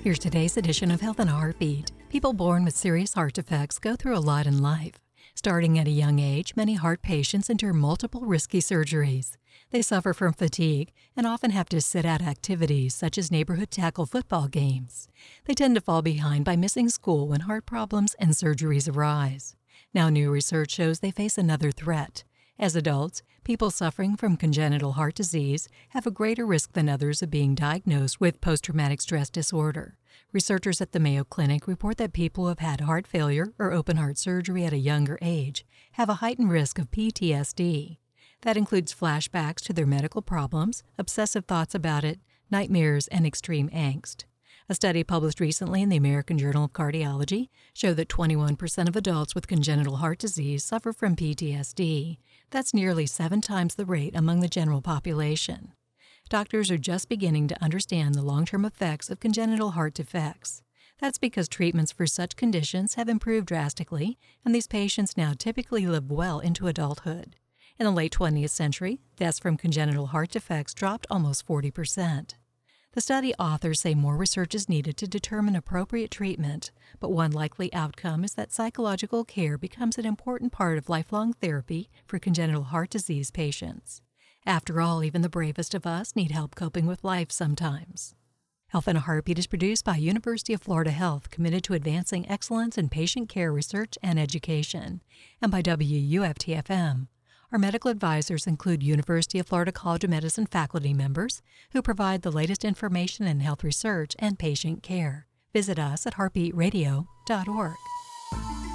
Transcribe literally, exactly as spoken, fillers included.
Here's today's edition of Health in a Heartbeat. People born with serious heart defects go through a lot in life. Starting at a young age, many heart patients endure multiple risky surgeries. They suffer from fatigue and often have to sit out activities such as neighborhood tackle football games. They tend to fall behind by missing school when heart problems and surgeries arise. Now, new research shows they face another threat. As adults, people suffering from congenital heart disease have a greater risk than others of being diagnosed with post-traumatic stress disorder. Researchers at the Mayo Clinic report that people who have had heart failure or open heart surgery at a younger age have a heightened risk of P T S D. That includes flashbacks to their medical problems, obsessive thoughts about it, nightmares, and extreme angst. A study published recently in the American Journal of Cardiology showed that twenty-one percent of adults with congenital heart disease suffer from P T S D. That's nearly seven times the rate among the general population. Doctors are just beginning to understand the long-term effects of congenital heart defects. That's because treatments for such conditions have improved drastically, and these patients now typically live well into adulthood. In the late twentieth century, deaths from congenital heart defects dropped almost forty percent. The study authors say more research is needed to determine appropriate treatment, but one likely outcome is that psychological care becomes an important part of lifelong therapy for congenital heart disease patients. After all, even the bravest of us need help coping with life sometimes. Health in a Heartbeat is produced by University of Florida Health, committed to advancing excellence in patient care research and education, and by W U F T F M. Our medical advisors include University of Florida College of Medicine faculty members who provide the latest information in health research and patient care. Visit us at heartbeat radio dot org.